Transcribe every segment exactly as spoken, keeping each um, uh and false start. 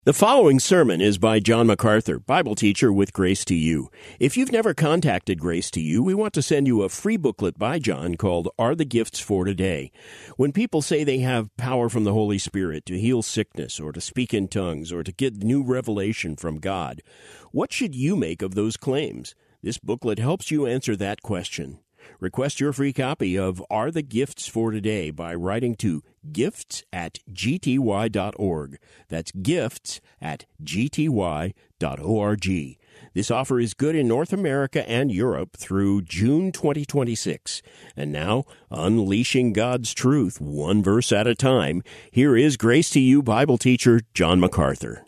The following sermon is by John MacArthur, Bible teacher with Grace to You. If you've never contacted Grace to You, we want to send you a free booklet by John called Are the Gifts for Today? When people say they have power from the Holy Spirit to heal sickness or to speak in tongues or to get new revelation from God, what should you make of those claims? This booklet helps you answer that question. Request your free copy of Are the Gifts for Today by writing to gifts at g t y dot org. That's gifts at g t y dot org. This offer is good in North America and Europe through June twenty twenty-six. And now, unleashing God's truth one verse at a time, here is Grace to You Bible teacher John MacArthur.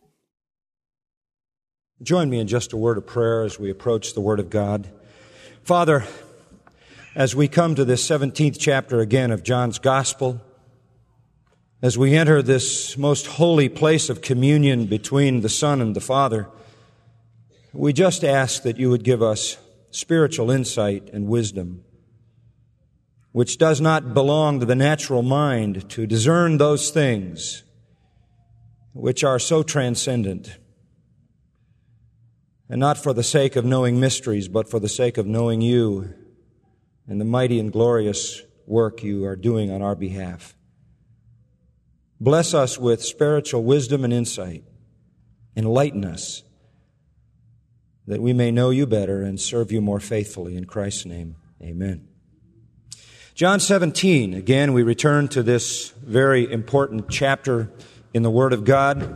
Join me in just a word of prayer as we approach the Word of God. Father, as we come to this seventeenth chapter again of John's Gospel, as we enter this most holy place of communion between the Son and the Father, we just ask that you would give us spiritual insight and wisdom, which does not belong to the natural mind, to discern those things which are so transcendent, and not for the sake of knowing mysteries, but for the sake of knowing you and the mighty and glorious work you are doing on our behalf. Bless us with spiritual wisdom and insight. Enlighten us that we may know you better and serve you more faithfully. In Christ's name, amen. John seventeen, again, we return to this very important chapter in the Word of God.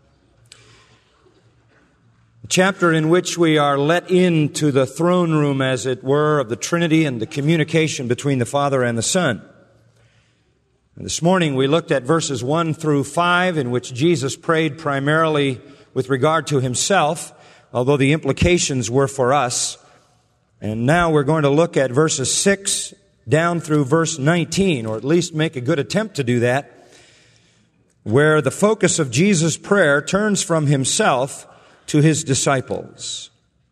A chapter in which we are let into the throne room, as it were, of the Trinity and the communication between the Father and the Son. And this morning we looked at verses one through five, in which Jesus prayed primarily with regard to himself, although the implications were for us. And now we're going to look at verses six down through verse nineteen, or at least make a good attempt to do that, where the focus of Jesus' prayer turns from himself to his disciples.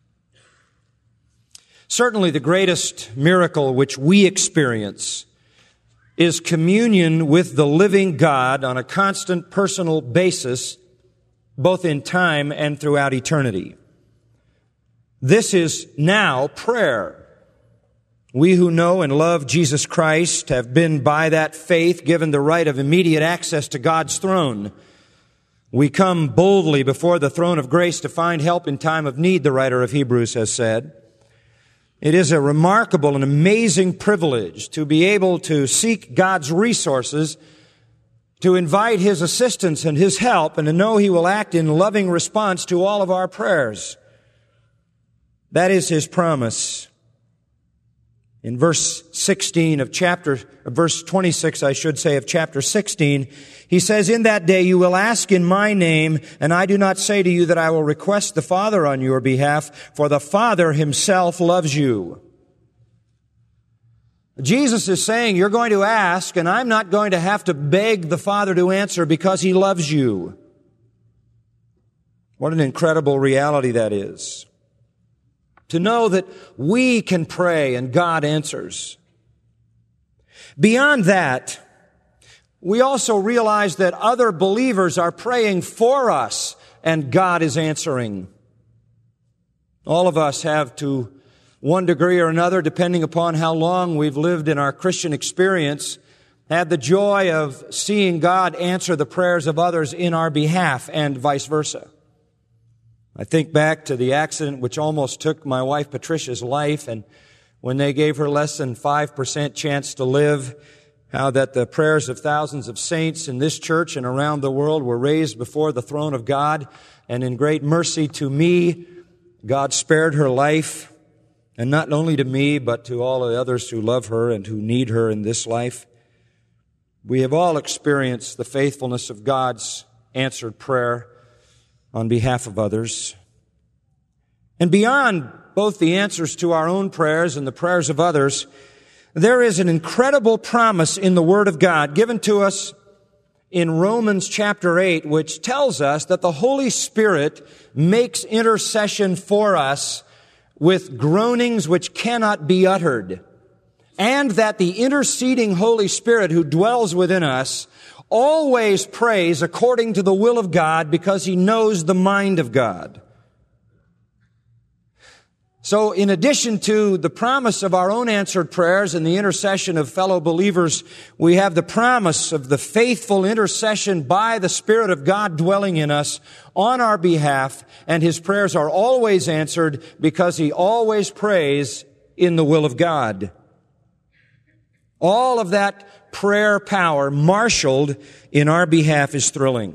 Certainly the greatest miracle which we experience is communion with the living God on a constant personal basis, both in time and throughout eternity. This is now prayer. We who know and love Jesus Christ have been by that faith given the right of immediate access to God's throne. We come boldly before the throne of grace to find help in time of need, the writer of Hebrews has said. It is a remarkable and amazing privilege to be able to seek God's resources, to invite His assistance and His help, and to know He will act in loving response to all of our prayers. That is His promise. In verse sixteen of chapter, verse twenty-six, I should say, of chapter sixteen, he says, "In that day you will ask in my name, and I do not say to you that I will request the Father on your behalf, for the Father himself loves you." Jesus is saying, you're going to ask, and I'm not going to have to beg the Father to answer because he loves you. What an incredible reality that is. To know that we can pray and God answers. Beyond that, we also realize that other believers are praying for us and God is answering. All of us have, to one degree or another, depending upon how long we've lived in our Christian experience, had the joy of seeing God answer the prayers of others in our behalf and vice versa. I think back to the accident which almost took my wife Patricia's life, and when they gave her less than five percent chance to live, how that the prayers of thousands of saints in this church and around the world were raised before the throne of God, and in great mercy to me, God spared her life, and not only to me, but to all the others who love her and who need her in this life. We have all experienced the faithfulness of God's answered prayer on behalf of others. And beyond both the answers to our own prayers and the prayers of others, there is an incredible promise in the Word of God given to us in Romans chapter eight, which tells us that the Holy Spirit makes intercession for us with groanings which cannot be uttered, and that the interceding Holy Spirit who dwells within us always prays according to the will of God because he knows the mind of God. So in addition to the promise of our own answered prayers and the intercession of fellow believers, we have the promise of the faithful intercession by the Spirit of God dwelling in us on our behalf, and his prayers are always answered because he always prays in the will of God. All of that prayer power marshaled in our behalf is thrilling.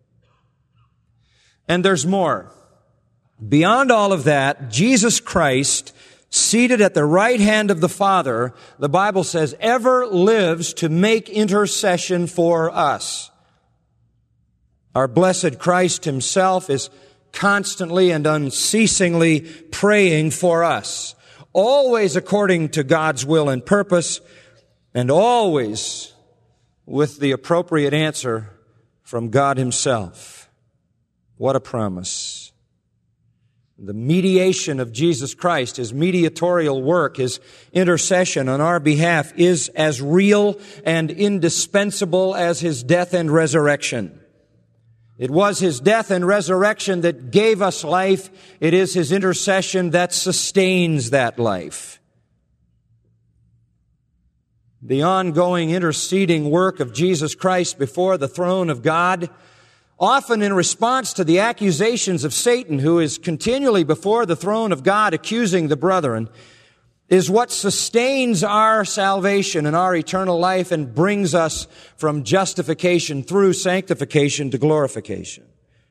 And there's more. Beyond all of that, Jesus Christ, seated at the right hand of the Father, the Bible says, ever lives to make intercession for us. Our blessed Christ himself is constantly and unceasingly praying for us, always according to God's will and purpose, and always with the appropriate answer from God himself. What a promise. The mediation of Jesus Christ, his mediatorial work, his intercession on our behalf is as real and indispensable as his death and resurrection. It was his death and resurrection that gave us life. It is his intercession that sustains that life. The ongoing interceding work of Jesus Christ before the throne of God, often in response to the accusations of Satan, who is continually before the throne of God accusing the brethren, is what sustains our salvation and our eternal life and brings us from justification through sanctification to glorification.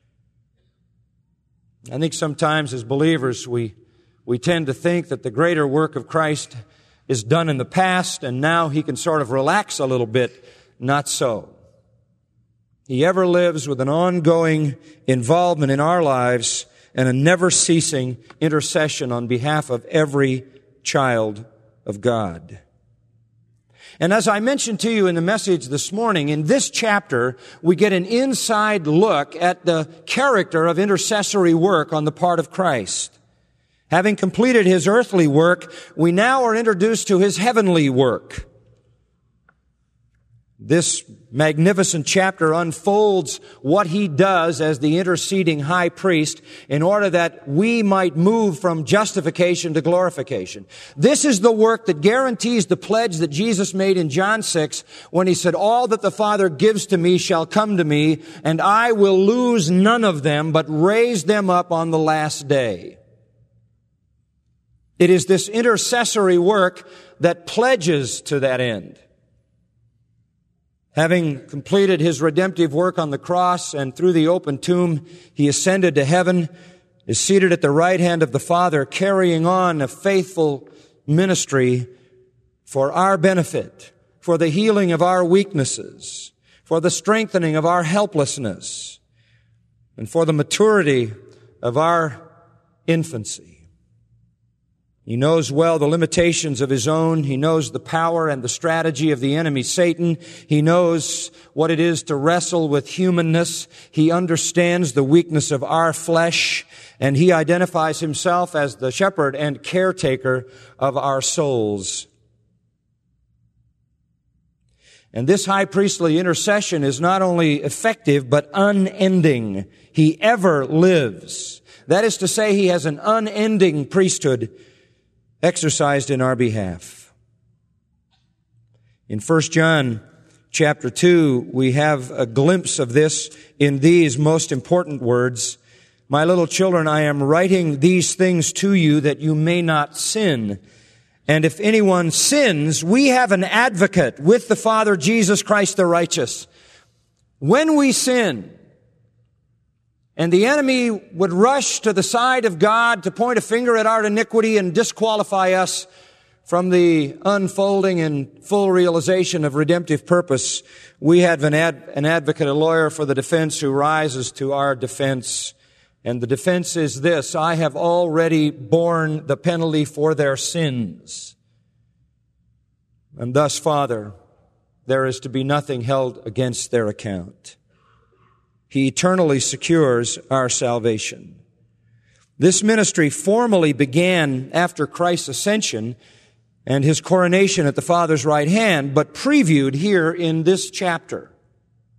I think sometimes as believers we, we tend to think that the greater work of Christ is done in the past and now he can sort of relax a little bit. Not so. He ever lives with an ongoing involvement in our lives and a never-ceasing intercession on behalf of every child of God. And as I mentioned to you in the message this morning, in this chapter, we get an inside look at the character of intercessory work on the part of Christ. Having completed his earthly work, we now are introduced to his heavenly work. This magnificent chapter unfolds what he does as the interceding high priest in order that we might move from justification to glorification. This is the work that guarantees the pledge that Jesus made in John six when he said, "All that the Father gives to me shall come to me, and I will lose none of them, but raise them up on the last day." It is this intercessory work that pledges to that end. Having completed his redemptive work on the cross and through the open tomb, he ascended to heaven, is seated at the right hand of the Father, carrying on a faithful ministry for our benefit, for the healing of our weaknesses, for the strengthening of our helplessness, and for the maturity of our infancy. He knows well the limitations of his own. He knows the power and the strategy of the enemy, Satan. He knows what it is to wrestle with humanness. He understands the weakness of our flesh, and he identifies himself as the shepherd and caretaker of our souls. And this high priestly intercession is not only effective, but unending. He ever lives. That is to say, he has an unending priesthood exercised in our behalf. In First John chapter two, we have a glimpse of this in these most important words. "My little children, I am writing these things to you that you may not sin. And if anyone sins, we have an advocate with the Father, Jesus Christ the righteous." When we sin, and the enemy would rush to the side of God to point a finger at our iniquity and disqualify us from the unfolding and full realization of redemptive purpose, we have an, ad, an advocate, a lawyer for the defense who rises to our defense. And the defense is this: I have already borne the penalty for their sins. And thus, Father, there is to be nothing held against their account. He eternally secures our salvation. This ministry formally began after Christ's ascension and his coronation at the Father's right hand, but previewed here in this chapter.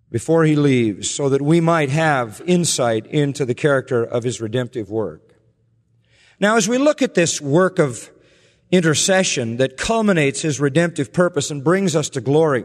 before he leaves, so that we might have insight into the character of his redemptive work. Now, as we look at this work of intercession that culminates his redemptive purpose and brings us to glory,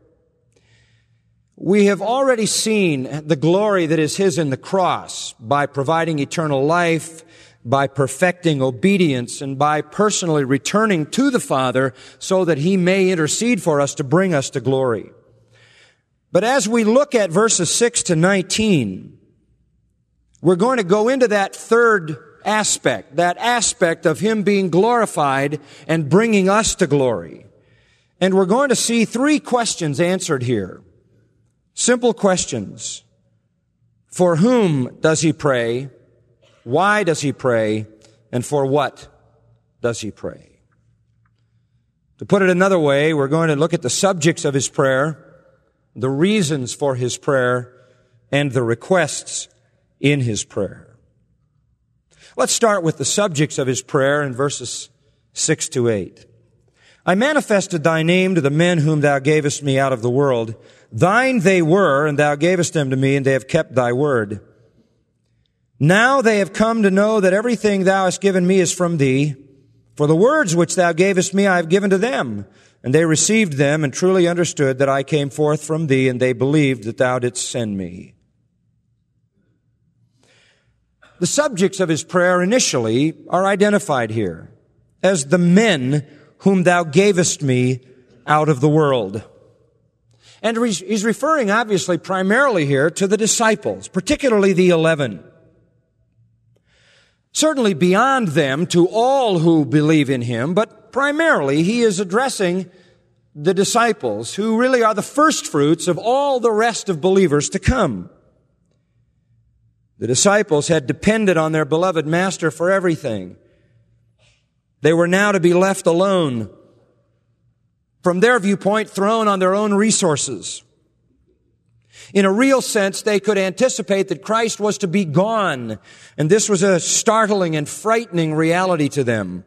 we have already seen the glory that is his in the cross by providing eternal life, by perfecting obedience, and by personally returning to the Father so that he may intercede for us to bring us to glory. But as we look at verses six to nineteen, we're going to go into that third aspect, that aspect of him being glorified and bringing us to glory. And we're going to see three questions answered here. Simple questions. For whom does he pray? Why does he pray? And for what does he pray? To put it another way, we're going to look at the subjects of his prayer, the reasons for his prayer, and the requests in his prayer. Let's start with the subjects of his prayer in verses six to eight. I manifested thy name to the men whom thou gavest me out of the world. Thine they were, and thou gavest them to me, and they have kept thy word. Now they have come to know that everything thou hast given me is from thee. For the words which thou gavest me I have given to them, and they received them and truly understood that I came forth from thee, and they believed that thou didst send me. The subjects of his prayer initially are identified here as the men whom thou gavest me out of the world. And he's referring obviously primarily here to the disciples, particularly the eleven. Certainly beyond them to all who believe in him, but primarily he is addressing the disciples who really are the first fruits of all the rest of believers to come. The disciples had depended on their beloved master for everything. They were now to be left alone. From their viewpoint, thrown on their own resources. In a real sense, they could anticipate that Christ was to be gone, and this was a startling and frightening reality to them.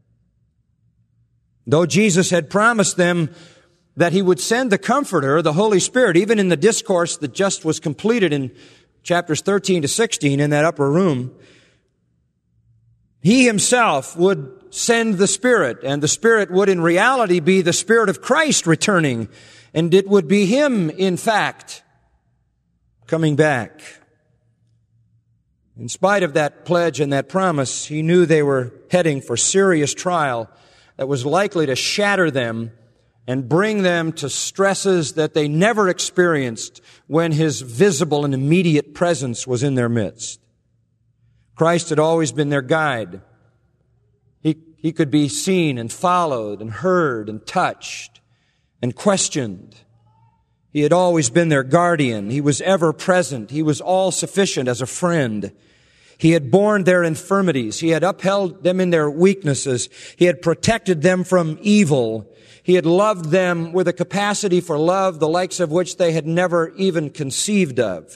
Though Jesus had promised them that he would send the Comforter, the Holy Spirit, even in the discourse that just was completed in chapters thirteen to sixteen in that upper room, he himself would send the Spirit, and the Spirit would in reality be the Spirit of Christ returning, and it would be him, in fact, coming back. In spite of that pledge and that promise, he knew they were heading for serious trial that was likely to shatter them and bring them to stresses that they never experienced when his visible and immediate presence was in their midst. Christ had always been their guide. He, he could be seen and followed and heard and touched and questioned. He had always been their guardian. He was ever present. He was all sufficient as a friend. He had borne their infirmities. He had upheld them in their weaknesses. He had protected them from evil. He had loved them with a capacity for love, the likes of which they had never even conceived of.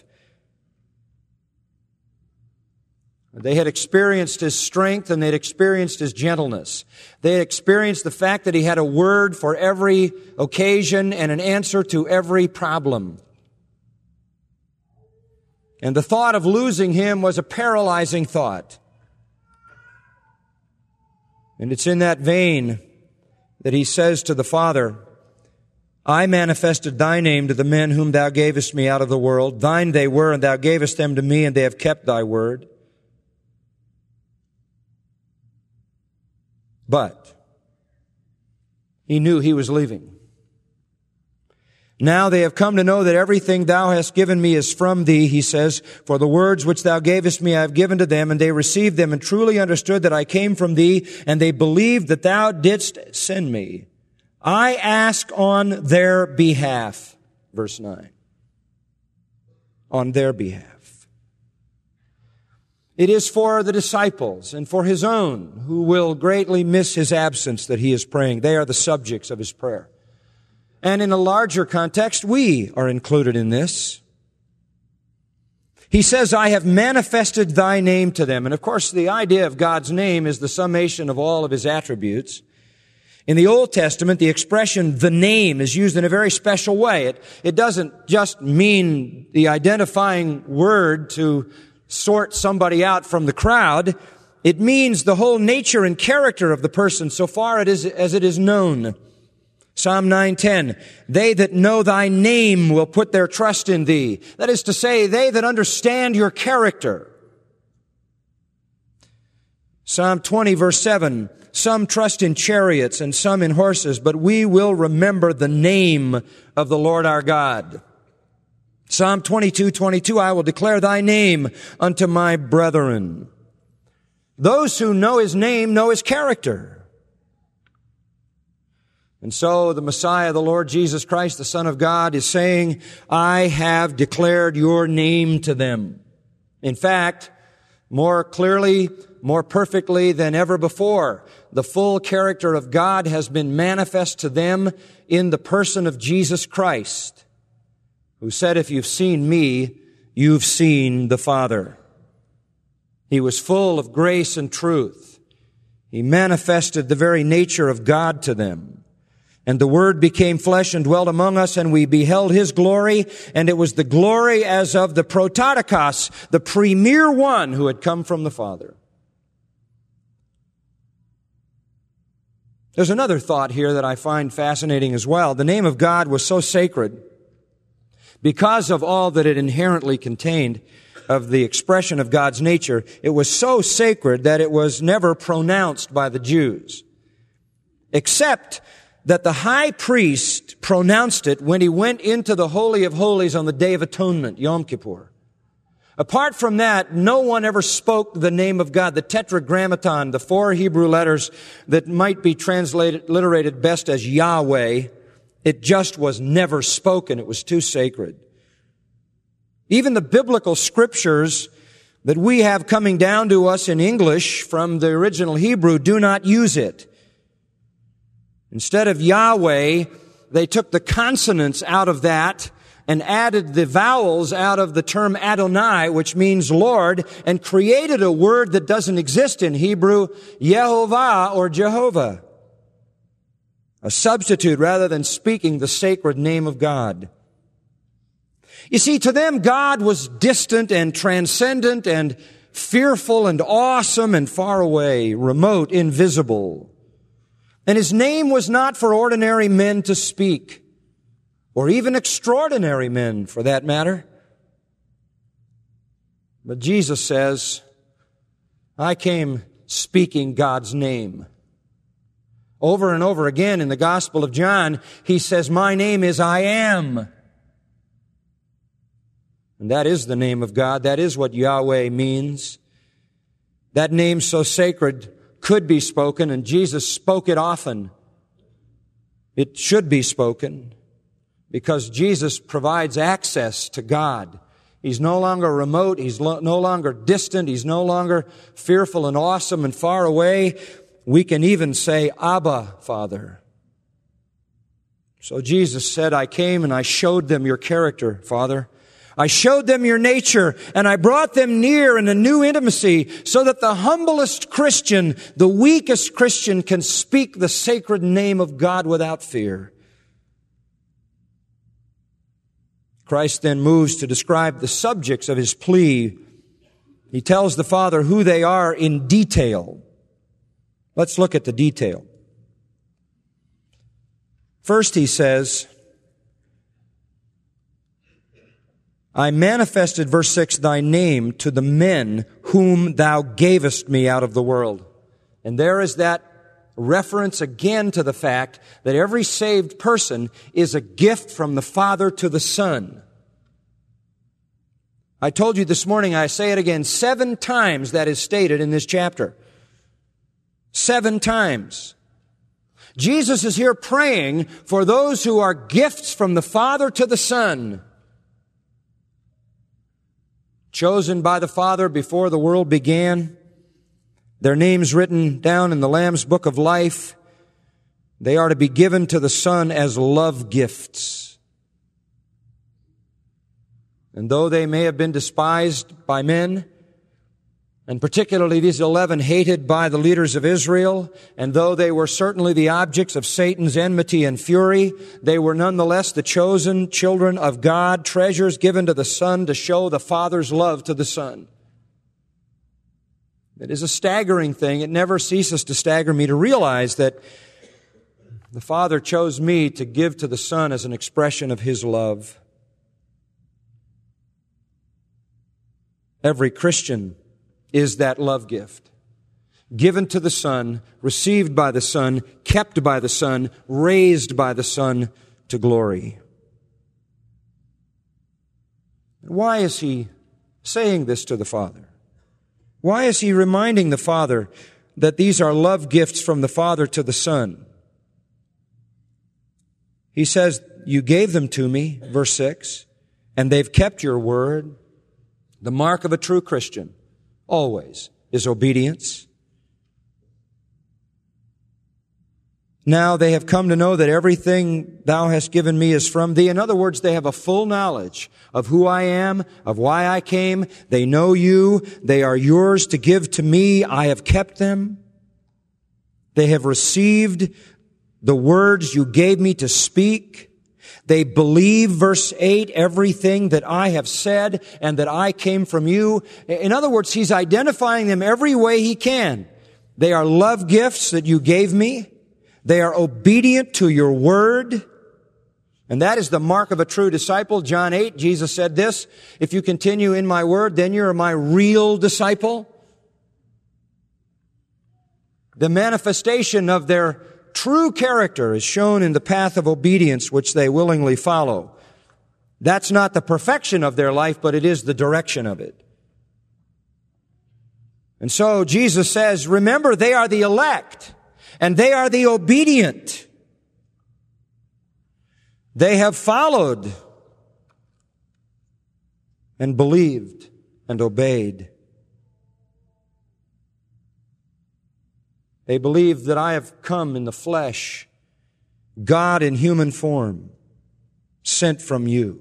They had experienced his strength and they had experienced his gentleness. They had experienced the fact that he had a word for every occasion and an answer to every problem. And the thought of losing him was a paralyzing thought. And it's in that vein that he says to the Father, I manifested thy name to the men whom thou gavest me out of the world. Thine they were, and thou gavest them to me, and they have kept thy word. But he knew he was leaving. Now they have come to know that everything thou hast given me is from thee, he says, for the words which thou gavest me I have given to them, and they received them and truly understood that I came from thee, and they believed that thou didst send me. I ask on their behalf. Verse nine. On their behalf. It is for the disciples and for his own who will greatly miss his absence that he is praying. They are the subjects of his prayer. And in a larger context, we are included in this. He says, I have manifested thy name to them. And of course, the idea of God's name is the summation of all of his attributes. In the Old Testament, the expression "the name" is used in a very special way. It, it doesn't just mean the identifying word to sort somebody out from the crowd. It means the whole nature and character of the person so far it is, as it is known. Psalm nine ten, "They that know thy name will put their trust in thee." That is to say, they that understand your character. Psalm twenty verse seven, "Some trust in chariots and some in horses, but we will remember the name of the Lord our God." Psalm twenty-two twenty-two, "I will declare thy name unto my brethren." Those who know his name know his character. And so the Messiah, the Lord Jesus Christ, the Son of God, is saying, "I have declared your name to them." In fact, more clearly, more perfectly than ever before, the full character of God has been manifest to them in the person of Jesus Christ, who said, "If you've seen me, you've seen the Father." He was full of grace and truth. He manifested the very nature of God to them. "And the Word became flesh and dwelt among us, and we beheld His glory, and it was the glory as of the prototokos, the premier one who had come from the Father." There's another thought here that I find fascinating as well. The name of God was so sacred because of all that it inherently contained of the expression of God's nature. It was so sacred that it was never pronounced by the Jews, except that the high priest pronounced it when he went into the Holy of Holies on the Day of Atonement, Yom Kippur. Apart from that, no one ever spoke the name of God. The Tetragrammaton, the four Hebrew letters that might be translated, alliterated best as Yahweh, it just was never spoken. It was too sacred. Even the biblical scriptures that we have coming down to us in English from the original Hebrew do not use it. Instead of Yahweh, they took the consonants out of that and added the vowels out of the term Adonai, which means Lord, and created a word that doesn't exist in Hebrew, Yehovah or Jehovah. A substitute rather than speaking the sacred name of God. You see, to them, God was distant and transcendent and fearful and awesome and far away, remote, invisible. And His name was not for ordinary men to speak, or even extraordinary men, for that matter. But Jesus says, "I came speaking God's name." Over and over again in the Gospel of John, He says, "My name is I Am." And that is the name of God. That is what Yahweh means. That name so sacred could be spoken, and Jesus spoke it often. It should be spoken because Jesus provides access to God. He's no longer remote. He's lo- no longer distant. He's no longer fearful and awesome and far away. We can even say, "Abba, Father." So Jesus said, "I came and I showed them your character, Father. I showed them your nature, and I brought them near in a new intimacy so that the humblest Christian, the weakest Christian, can speak the sacred name of God without fear." Christ then moves to describe the subjects of His plea. He tells the Father who they are in detail. Let's look at the detail. First, He says, "I manifested," verse six, "thy name to the men whom thou gavest me out of the world." And there is that reference again to the fact that every saved person is a gift from the Father to the Son. I told you this morning, I say it again, seven times that is stated in this chapter. Seven times. Jesus is here praying for those who are gifts from the Father to the Son. Chosen by the Father before the world began, their names written down in the Lamb's Book of Life. They are to be given to the Son as love gifts. And though they may have been despised by men, And particularly these eleven hated by the leaders of Israel, and though they were certainly the objects of Satan's enmity and fury, they were nonetheless the chosen children of God, treasures given to the Son to show the Father's love to the Son. It is a staggering thing. It never ceases to stagger me to realize that the Father chose me to give to the Son as an expression of His love. Every Christian is that love gift, given to the Son, received by the Son, kept by the Son, raised by the Son to glory. Why is He saying this to the Father? Why is He reminding the Father that these are love gifts from the Father to the Son? He says, you gave them to me, verse six, and they've kept your word. The mark of a true Christian always is obedience. Now they have come to know that everything thou hast given me is from thee. In other words, they have a full knowledge of who I am, of why I came. They know you. They are yours to give to me. I have kept them. They have received the words you gave me to speak. They believe, verse eight, everything that I have said and that I came from you. In other words, He's identifying them every way He can. They are love gifts that you gave me. They are obedient to your word. And that is the mark of a true disciple. John eight, Jesus said this, if you continue in my word, then you're my real disciple. The manifestation of their true character is shown in the path of obedience which they willingly follow. That's not the perfection of their life, but it is the direction of it. And so Jesus says, remember, they are the elect, and they are the obedient. They have followed and believed and obeyed. They believe that I have come in the flesh, God in human form, sent from you.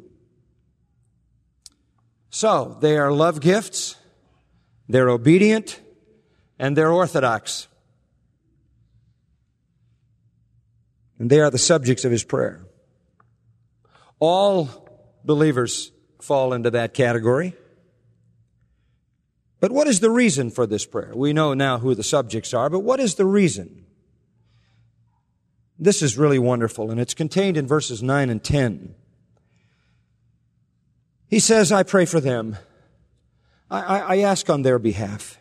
So, they are love gifts, they're obedient, and they're orthodox. And they are the subjects of His prayer. All believers fall into that category. But what is the reason for this prayer? We know now who the subjects are, but what is the reason? This is really wonderful, and it's contained in verses nine and ten. He says, I pray for them. I, I, I ask on their behalf.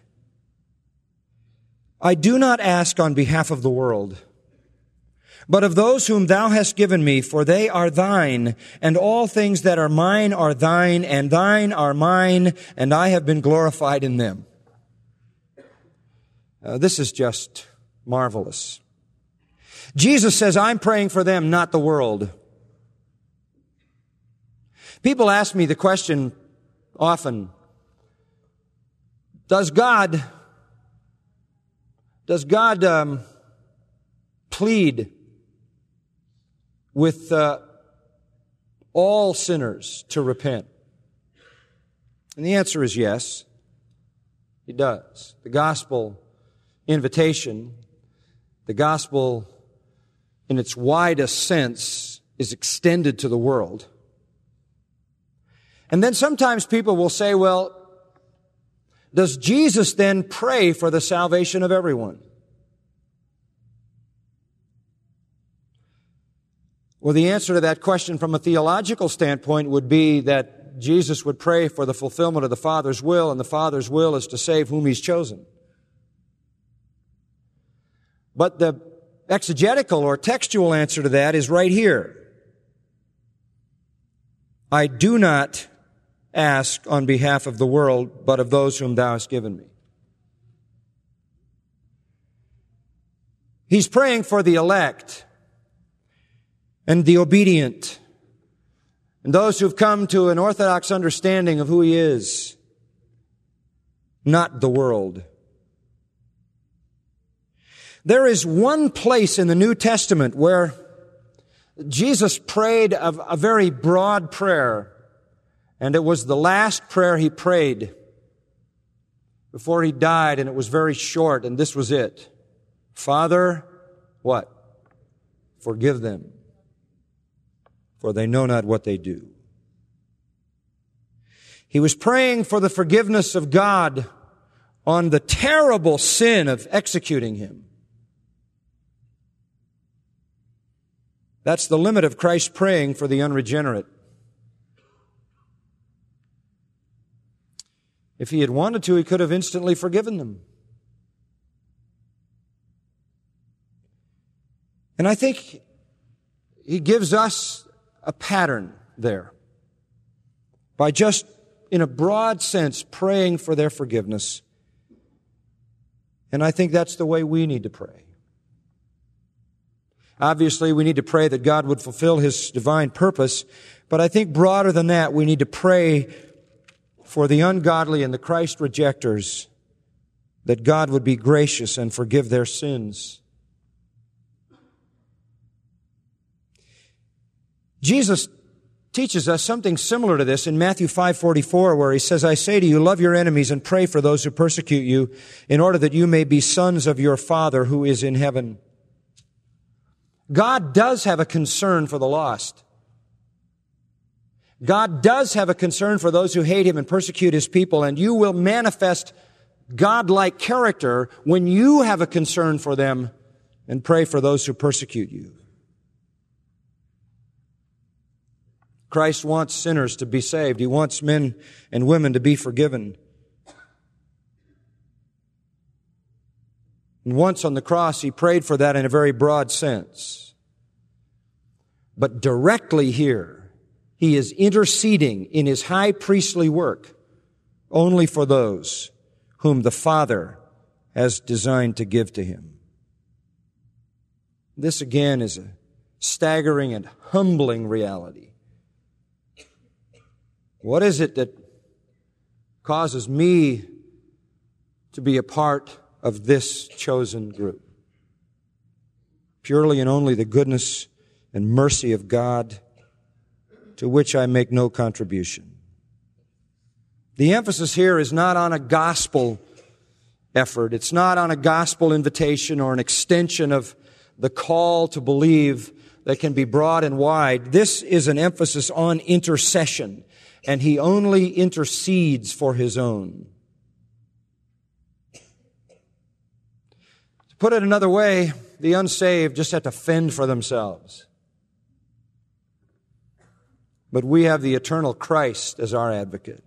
I do not ask on behalf of the world, but of those whom thou hast given me, for they are thine, and all things that are mine are thine, and thine are mine, and I have been glorified in them. Uh, this is just marvelous. Jesus says, I'm praying for them, not the world. People ask me the question often, does God, does God um, plead with uh, all sinners to repent? And the answer is yes, He does. The gospel invitation, the gospel in its widest sense, is extended to the world. And then sometimes people will say, well, does Jesus then pray for the salvation of everyone? Well, the answer to that question from a theological standpoint would be that Jesus would pray for the fulfillment of the Father's will, and the Father's will is to save whom He's chosen. But the exegetical or textual answer to that is right here. I do not ask on behalf of the world, but of those whom thou hast given me. He's praying for the elect and the obedient, and those who've come to an orthodox understanding of who He is, not the world. There is one place in the New Testament where Jesus prayed a, a very broad prayer, and it was the last prayer He prayed before he died, and it was very short, and this was it. Father, what? Forgive them, for they know not what they do. He was praying for the forgiveness of God on the terrible sin of executing him. That's the limit of Christ praying for the unregenerate. If he had wanted to, he could have instantly forgiven them. And I think he gives us a pattern there by just, in a broad sense, praying for their forgiveness. And I think that's the way we need to pray. Obviously, we need to pray that God would fulfill His divine purpose, but I think broader than that, we need to pray for the ungodly and the Christ rejectors, that God would be gracious and forgive their sins. Jesus teaches us something similar to this in Matthew five forty-four, where He says, I say to you, love your enemies and pray for those who persecute you, in order that you may be sons of your Father who is in heaven. God does have a concern for the lost. God does have a concern for those who hate Him and persecute His people, and you will manifest God-like character when you have a concern for them and pray for those who persecute you. Christ wants sinners to be saved. He wants men and women to be forgiven. And once on the cross, He prayed for that in a very broad sense. But directly here, He is interceding in His high priestly work only for those whom the Father has designed to give to Him. This again is a staggering and humbling reality. What is it that causes me to be a part of this chosen group? Purely and only the goodness and mercy of God, to which I make no contribution. The emphasis here is not on a gospel effort. It's not on a gospel invitation or an extension of the call to believe that can be broad and wide. This is an emphasis on intercession, and He only intercedes for His own. To put it another way, the unsaved just have to fend for themselves. But we have the eternal Christ as our advocate.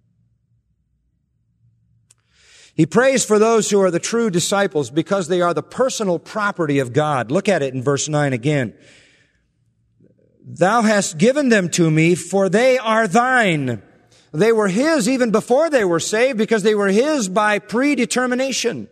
He prays for those who are the true disciples because they are the personal property of God. Look at it in verse nine again. Thou hast given them to me, for they are thine. They were His even before they were saved, because they were His by predetermination.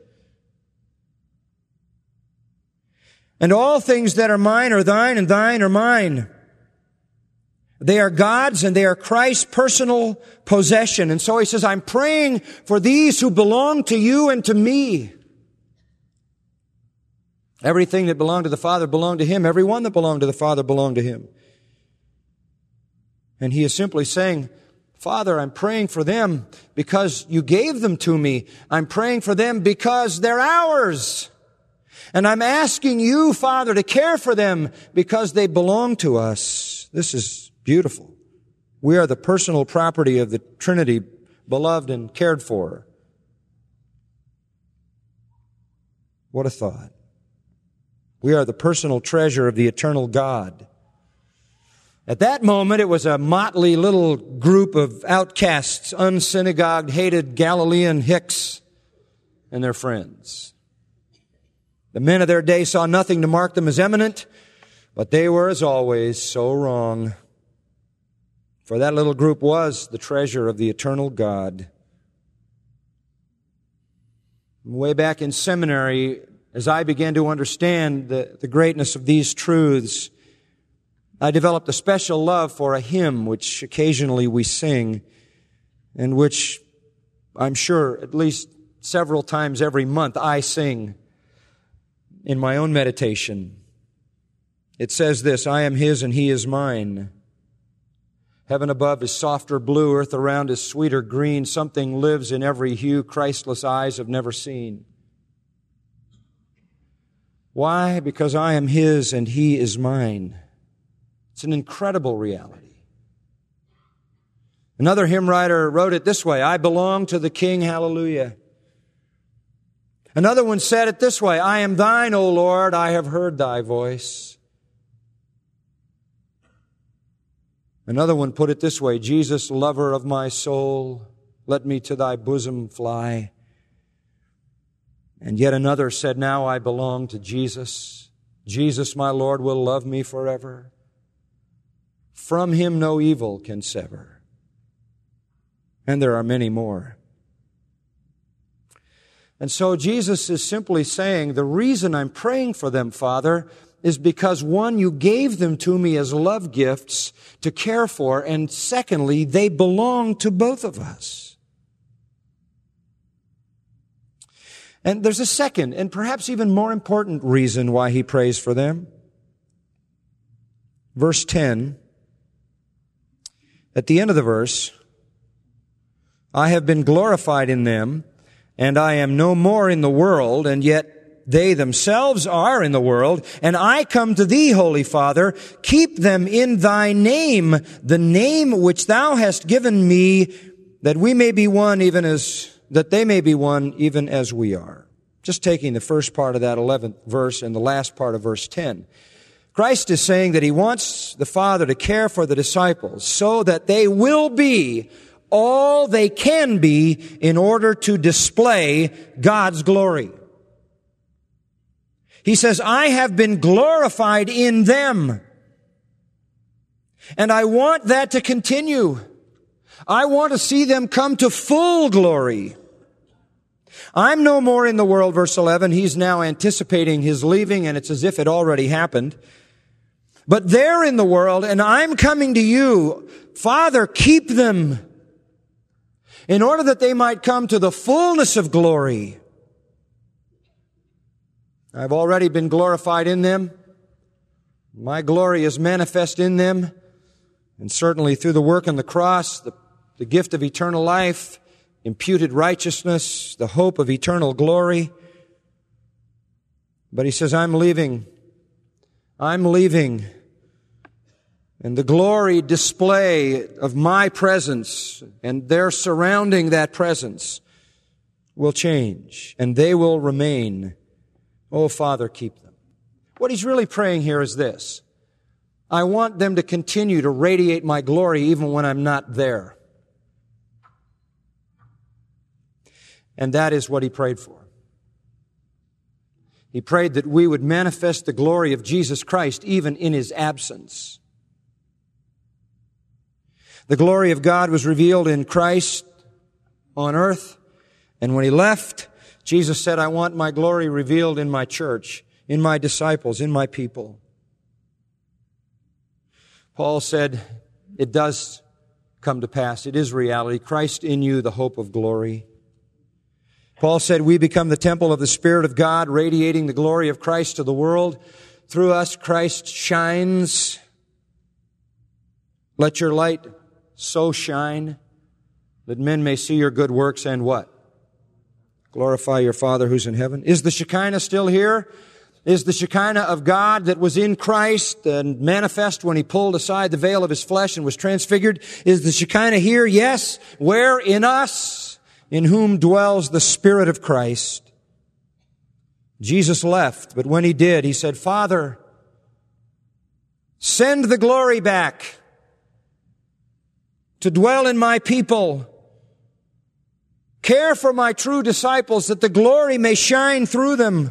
And all things that are mine are thine, and thine are mine. They are God's, and they are Christ's personal possession. And so He says, I'm praying for these who belong to you and to me. Everything that belonged to the Father belonged to Him. Every one that belonged to the Father belonged to Him. And He is simply saying, Father, I'm praying for them because you gave them to me. I'm praying for them because they're ours. And I'm asking you, Father, to care for them because they belong to us. This is beautiful. We are the personal property of the Trinity, beloved and cared for. What a thought. We are the personal treasure of the eternal God. At that moment, it was a motley little group of outcasts, unsynagogued, hated Galilean hicks and their friends. The men of their day saw nothing to mark them as eminent, but they were, as always, so wrong. For that little group was the treasure of the eternal God. Way back in seminary, as I began to understand the, the greatness of these truths, I developed a special love for a hymn which occasionally we sing, and which I'm sure at least several times every month I sing in my own meditation. It says this, I am His and He is mine. Heaven above is softer blue, earth around is sweeter green. Something lives in every hue Christless eyes have never seen. Why? Because I am His and He is mine. It's an incredible reality. Another hymn writer wrote it this way, I belong to the King, hallelujah. Another one said it this way, I am Thine, O Lord, I have heard Thy voice. Another one put it this way, Jesus, lover of my soul, let me to Thy bosom fly. And yet another said, now I belong to Jesus. Jesus, my Lord, will love me forever. From Him no evil can sever. And there are many more. And so Jesus is simply saying, the reason I'm praying for them, Father, is because one, you gave them to me as love gifts to care for, and secondly, they belong to both of us. And there's a second, and perhaps even more important reason why He prays for them. Verse ten, at the end of the verse, I have been glorified in them, and I am no more in the world, and yet they themselves are in the world, and I come to Thee, Holy Father, keep them in Thy name, the name which Thou hast given me, that we may be one even as, that they may be one even as we are. Just taking the first part of that eleventh verse and the last part of verse ten. Christ is saying that He wants the Father to care for the disciples so that they will be all they can be in order to display God's glory. He says, I have been glorified in them. And I want that to continue. I want to see them come to full glory. I'm no more in the world, verse eleven. He's now anticipating His leaving, and it's as if it already happened. But they're in the world, and I'm coming to You. Father, keep them, in order that they might come to the fullness of glory. I've already been glorified in them. My glory is manifest in them. And certainly through the work on the cross, the, the gift of eternal life, imputed righteousness, the hope of eternal glory. But He says, I'm leaving. I'm leaving. And the glory display of my presence and their surrounding that presence will change, and they will remain. Oh, Father, keep them. What He's really praying here is this. I want them to continue to radiate my glory even when I'm not there. And that is what He prayed for. He prayed that we would manifest the glory of Jesus Christ even in His absence. The glory of God was revealed in Christ on earth. And when He left, Jesus said, I want my glory revealed in my church, in my disciples, in my people. Paul said, it does come to pass. It is reality. Christ in you, the hope of glory. Paul said, we become the temple of the Spirit of God, radiating the glory of Christ to the world. Through us, Christ shines. Let your light so shine that men may see your good works and what? Glorify your Father who's in heaven. Is the Shekinah still here? Is the Shekinah of God that was in Christ and manifest when He pulled aside the veil of His flesh and was transfigured? Is the Shekinah here? Yes. Where? In us, in whom dwells the Spirit of Christ. Jesus left, but when He did, He said, Father, send the glory back to dwell in my people. Care for my true disciples that the glory may shine through them.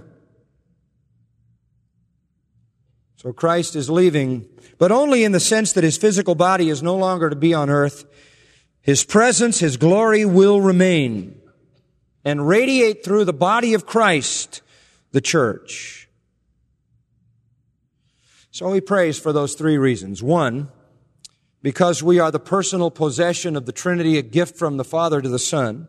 So Christ is leaving, but only in the sense that His physical body is no longer to be on earth. His presence, His glory will remain and radiate through the body of Christ, the church. So He prays for those three reasons. One, because we are the personal possession of the Trinity, a gift from the Father to the Son.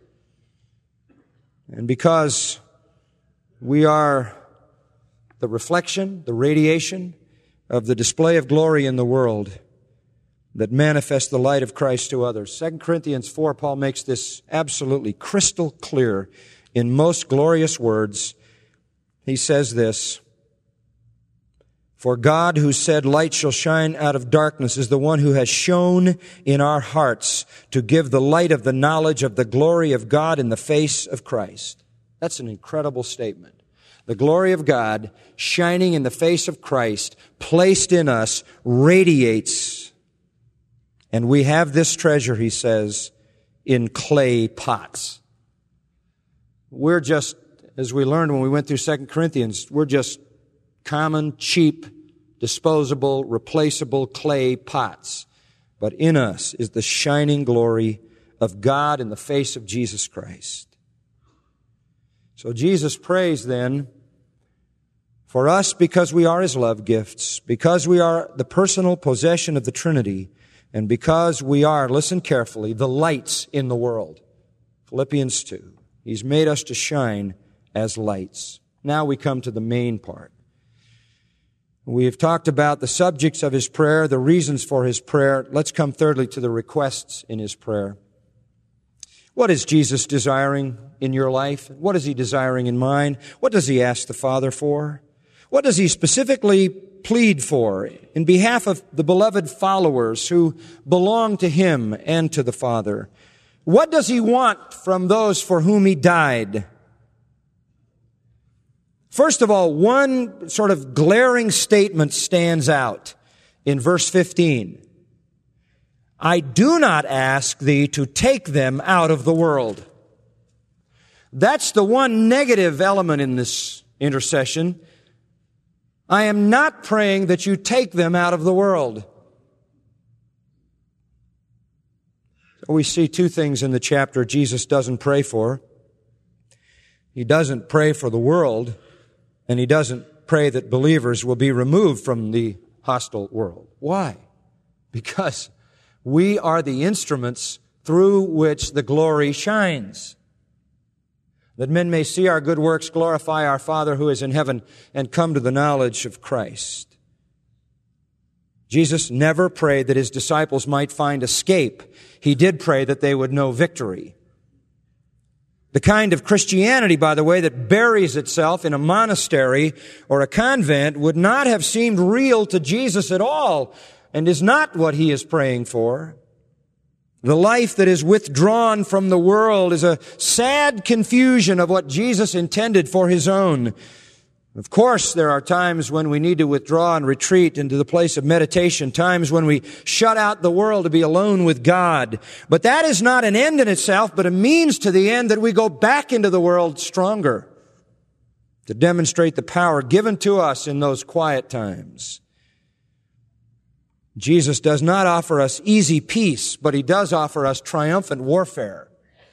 And because we are the reflection, the radiation of the display of glory in the world. that manifest the light of Christ to others. Second Corinthians four, Paul makes this absolutely crystal clear in most glorious words. He says this, "For God, who said, 'Light shall shine out of darkness,' is the one who has shone in our hearts to give the light of the knowledge of the glory of God in the face of Christ." That's an incredible statement. The glory of God shining in the face of Christ, placed in us, radiates. And we have this treasure, he says, in clay pots. We're just, as we learned when we went through Second Corinthians, we're just common, cheap, disposable, replaceable clay pots. But in us is the shining glory of God in the face of Jesus Christ. So Jesus prays then for us because we are His love gifts, because we are the personal possession of the Trinity, and because we are, listen carefully, the lights in the world. Philippians two. He's made us to shine as lights. Now we come to the main part. We have talked about the subjects of His prayer, the reasons for His prayer. Let's come thirdly to the requests in His prayer. What is Jesus desiring in your life? What is He desiring in mine? What does He ask the Father for? What does He specifically plead for in behalf of the beloved followers who belong to Him and to the Father? What does He want from those for whom He died? First of all, one sort of glaring statement stands out in verse fifteen. "I do not ask thee to take them out of the world." That's the one negative element in this intercession. I am not praying that you take them out of the world. So we see two things in the chapter Jesus doesn't pray for. He doesn't pray for the world, and He doesn't pray that believers will be removed from the hostile world. Why? Because we are the instruments through which the glory shines, that men may see our good works, glorify our Father who is in heaven, and come to the knowledge of Christ. Jesus never prayed that His disciples might find escape. He did pray that they would know victory. The kind of Christianity, by the way, that buries itself in a monastery or a convent would not have seemed real to Jesus at all, and is not what He is praying for. The life that is withdrawn from the world is a sad confusion of what Jesus intended for His own. Of course, there are times when we need to withdraw and retreat into the place of meditation, times when we shut out the world to be alone with God. But that is not an end in itself, but a means to the end that we go back into the world stronger, to demonstrate the power given to us in those quiet times. Jesus does not offer us easy peace, but He does offer us triumphant warfare.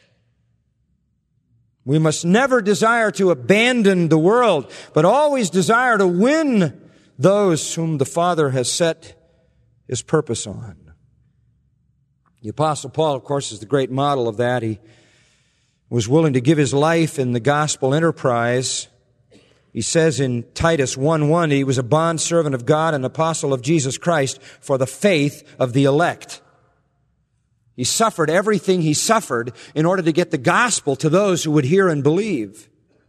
We must never desire to abandon the world, but always desire to win those whom the Father has set His purpose on. The Apostle Paul, of course, is the great model of that. He was willing to give his life in the gospel enterprise. He says in Titus one one, he was a bondservant of God, an apostle of Jesus Christ for the faith of the elect. He suffered everything he suffered in order to get the gospel to those who would hear and believe.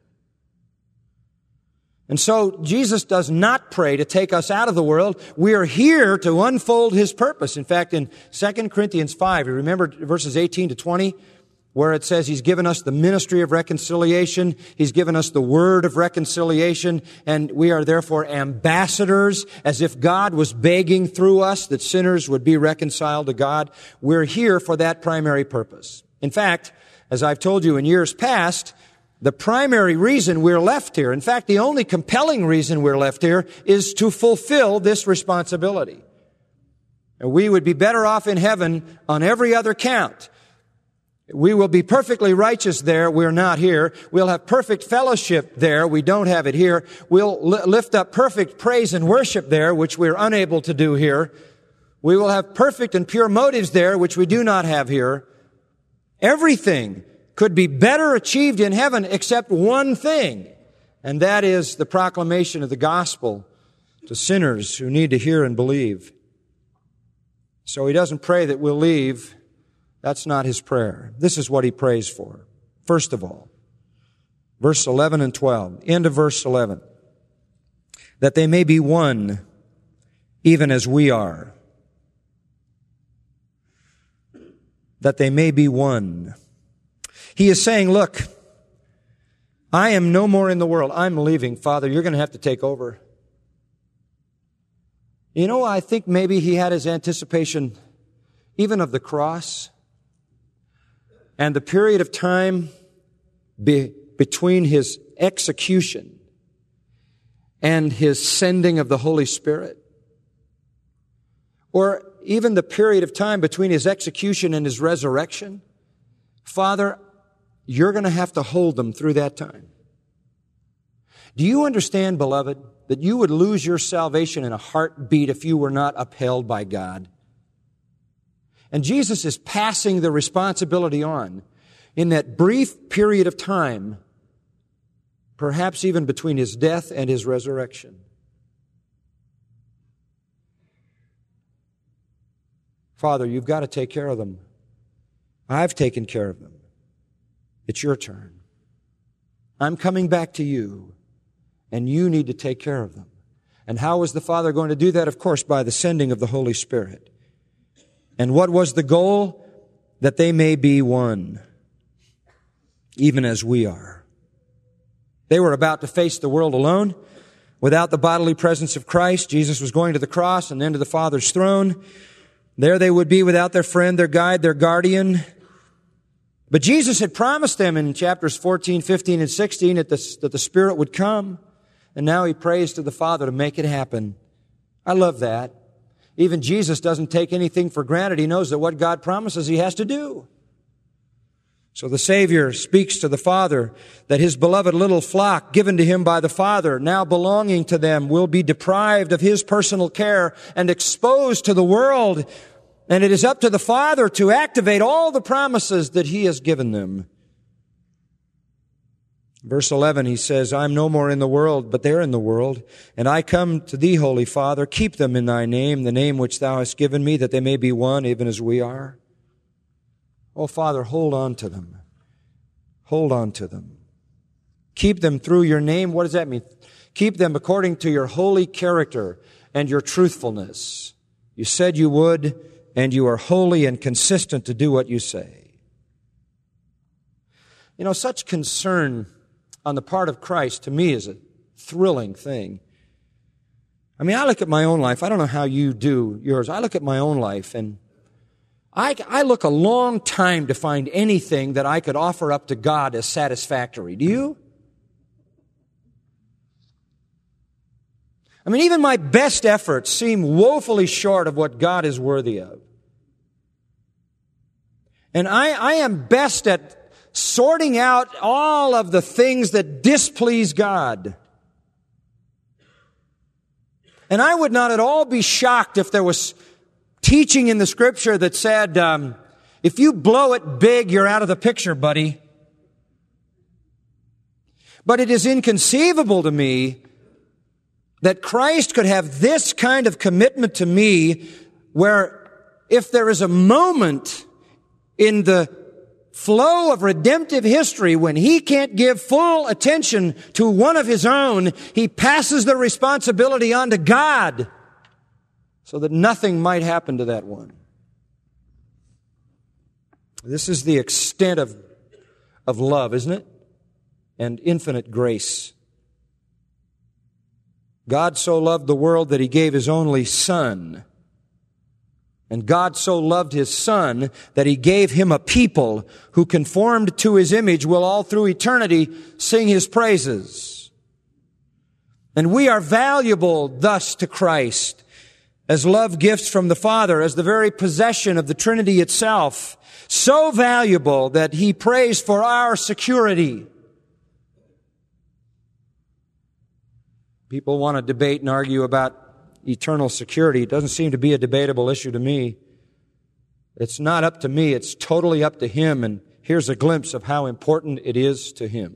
And so Jesus does not pray to take us out of the world. We are here to unfold His purpose. In fact, in Second Corinthians five, you remember verses eighteen to twenty? Where it says He's given us the ministry of reconciliation, He's given us the word of reconciliation, and we are therefore ambassadors, as if God was begging through us that sinners would be reconciled to God. We're here for that primary purpose. In fact, as I've told you in years past, the primary reason we're left here, in fact, the only compelling reason we're left here, is to fulfill this responsibility. And we would be better off in heaven on every other count. We will be perfectly righteous there. We're not here. We'll have perfect fellowship there. We don't have it here. We'll li- lift up perfect praise and worship there, which we're unable to do here. We will have perfect and pure motives there, which we do not have here. Everything could be better achieved in heaven except one thing, and that is the proclamation of the gospel to sinners who need to hear and believe. So he doesn't pray that we'll leave. That's not his prayer. This is what he prays for. First of all, verse eleven and twelve, end of verse eleven, that they may be one, even as we are. That they may be one. He is saying, look, I am no more in the world. I'm leaving. Father, you're going to have to take over. You know, I think maybe he had his anticipation even of the cross and the period of time be, between his execution and his sending of the Holy Spirit. Or even the period of time between his execution and his resurrection. Father, you're going to have to hold them through that time. Do you understand, beloved, that you would lose your salvation in a heartbeat if you were not upheld by God? And Jesus is passing the responsibility on in that brief period of time, perhaps even between his death and his resurrection. Father, you've got to take care of them. I've taken care of them. It's your turn. I'm coming back to you, and you need to take care of them. And how was the Father going to do that? Of course, by the sending of the Holy Spirit. And what was the goal? That they may be one, even as we are. They were about to face the world alone, without the bodily presence of Christ. Jesus was going to the cross and then to the Father's throne. There they would be without their friend, their guide, their guardian. But Jesus had promised them in chapters fourteen, fifteen, and sixteen that the, that the Spirit would come. And now he prays to the Father to make it happen. I love that. Even Jesus doesn't take anything for granted. He knows that what God promises he has to do. So the Savior speaks to the Father that his beloved little flock given to him by the Father, now belonging to them, will be deprived of his personal care and exposed to the world. And it is up to the Father to activate all the promises that he has given them. Verse eleven, he says, I'm no more in the world, but they're in the world. And I come to thee, Holy Father, keep them in thy name, the name which thou hast given me, that they may be one, even as we are. Oh, Father, hold on to them. Hold on to them. Keep them through your name. What does that mean? Keep them according to your holy character and your truthfulness. You said you would, and you are holy and consistent to do what you say. You know, such concern on the part of Christ to me is a thrilling thing. I mean, I look at my own life. I don't know how you do yours. I look at my own life, and I, I look a long time to find anything that I could offer up to God as satisfactory. Do you? I mean, even my best efforts seem woefully short of what God is worthy of. And I, I am best at sorting out all of the things that displease God. And I would not at all be shocked if there was teaching in the Scripture that said, um, if you blow it big, you're out of the picture, buddy. But it is inconceivable to me that Christ could have this kind of commitment to me where if there is a moment in the flow of redemptive history when he can't give full attention to one of his own, he passes the responsibility on to God so that nothing might happen to that one. This is the extent of, of love, isn't it? And infinite grace. God so loved the world that he gave his only Son. And God so loved his Son that he gave him a people who conformed to his image will all through eternity sing his praises. And we are valuable thus to Christ as love gifts from the Father, as the very possession of the Trinity itself. So valuable that he prays for our security. People want to debate and argue about eternal security. It doesn't seem to be a debatable issue to me. It's not up to me. It's totally up to him. And here's a glimpse of how important it is to him.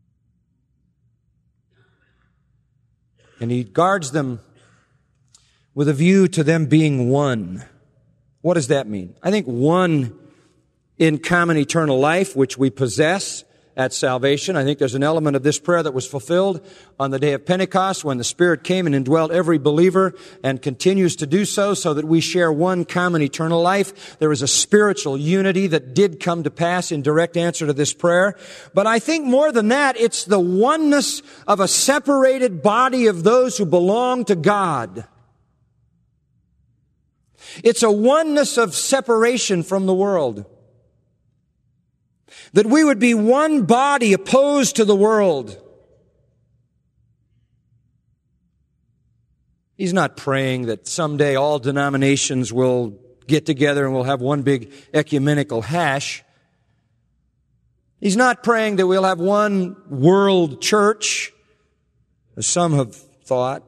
And he guards them with a view to them being one. What does that mean? I think one in common eternal life, which we possess at salvation. I think there's an element of this prayer that was fulfilled on the day of Pentecost when the Spirit came and indwelt every believer and continues to do so, so that we share one common eternal life. There is a spiritual unity that did come to pass in direct answer to this prayer. But I think more than that, it's the oneness of a separated body of those who belong to God. It's a oneness of separation from the world. That we would be one body opposed to the world. He's not praying that someday all denominations will get together and we'll have one big ecumenical hash. He's not praying that we'll have one world church, as some have thought.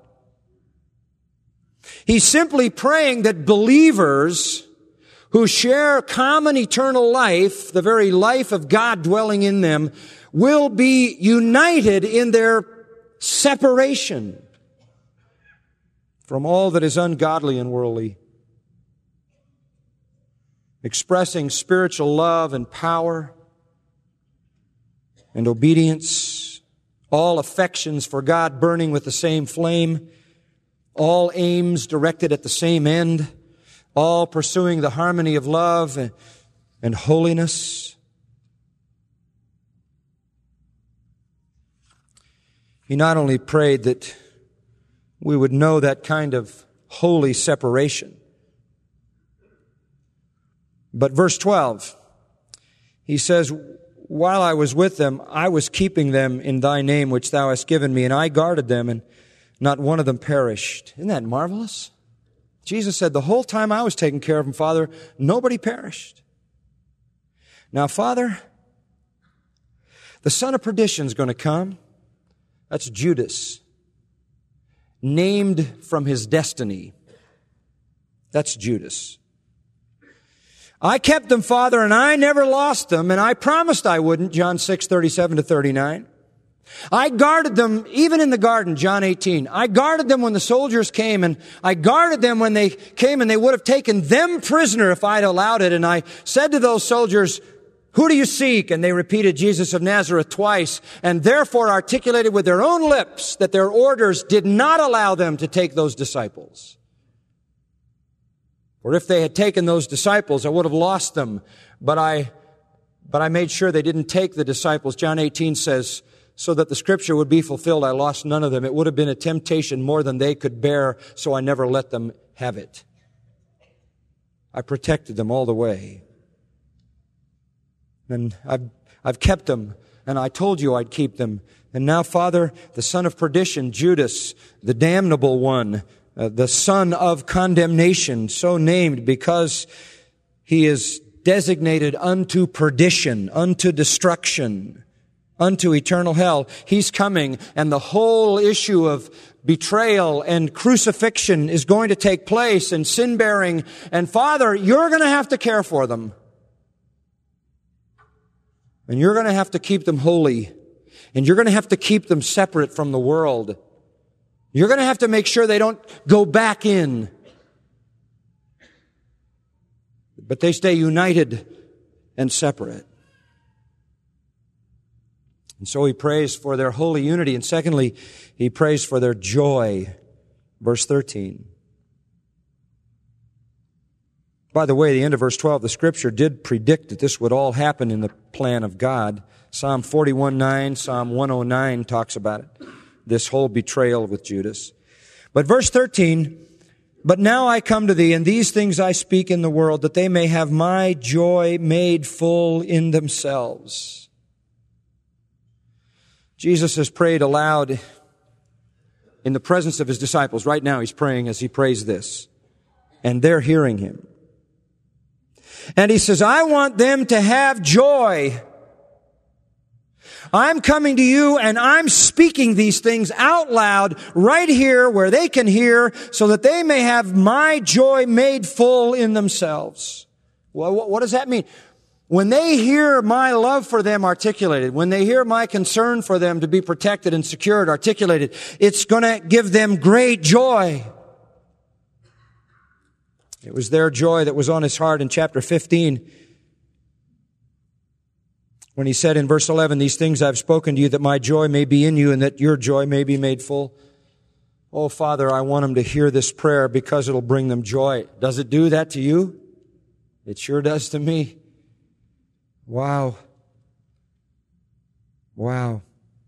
He's simply praying that believers who share common eternal life, the very life of God dwelling in them, will be united in their separation from all that is ungodly and worldly, expressing spiritual love and power and obedience, all affections for God burning with the same flame, all aims directed at the same end, all pursuing the harmony of love and, and holiness. He not only prayed that we would know that kind of holy separation, but verse twelve, he says, while I was with them, I was keeping them in thy name which thou hast given me, and I guarded them, and not one of them perished. Isn't that marvelous? Jesus said, the whole time I was taking care of them, Father, nobody perished. Now, Father, the son of perdition is going to come. That's Judas, named from his destiny. That's Judas. I kept them, Father, and I never lost them, and I promised I wouldn't, John six, thirty-seven to thirty-nine. I guarded them even in the garden, John eighteen. I guarded them when the soldiers came, and I guarded them when they came, and they would have taken them prisoner if I'd allowed it. And I said to those soldiers, who do you seek? And they repeated Jesus of Nazareth twice, and therefore articulated with their own lips that their orders did not allow them to take those disciples. For if they had taken those disciples, I would have lost them. But I, but I made sure they didn't take the disciples. John eighteen says, so that the scripture would be fulfilled, I lost none of them. It would have been a temptation more than they could bear, so I never let them have it. I protected them all the way. And I've, I've kept them, and I told you I'd keep them. And now, Father, the son of perdition, Judas, the damnable one, uh, the son of condemnation, so named because he is designated unto perdition, unto destruction, unto eternal hell. He's coming, and the whole issue of betrayal and crucifixion is going to take place, and sin-bearing. And Father, you're going to have to care for them. And you're going to have to keep them holy. And you're going to have to keep them separate from the world. You're going to have to make sure they don't go back in. But they stay united and separate. And so he prays for their holy unity. And secondly, he prays for their joy. Verse thirteen. By the way, the end of verse twelve, the scripture did predict that this would all happen in the plan of God. Psalm forty-one nine, Psalm one oh nine talks about it. This whole betrayal with Judas. But verse thirteen, but now I come to thee, and these things I speak in the world, that they may have my joy made full in themselves. Jesus has prayed aloud in the presence of his disciples. Right now he's praying as he prays this. And they're hearing him. And he says, I want them to have joy. I'm coming to you and I'm speaking these things out loud right here where they can hear, so that they may have my joy made full in themselves. Well, what does that mean? When they hear my love for them articulated, when they hear my concern for them to be protected and secured articulated, it's going to give them great joy. It was their joy that was on his heart in chapter fifteen when he said in verse eleven, "These things I've spoken to you that my joy may be in you and that your joy may be made full." Oh, Father, I want them to hear this prayer because it'll bring them joy. Does it do that to you? It sure does to me. Wow. Wow.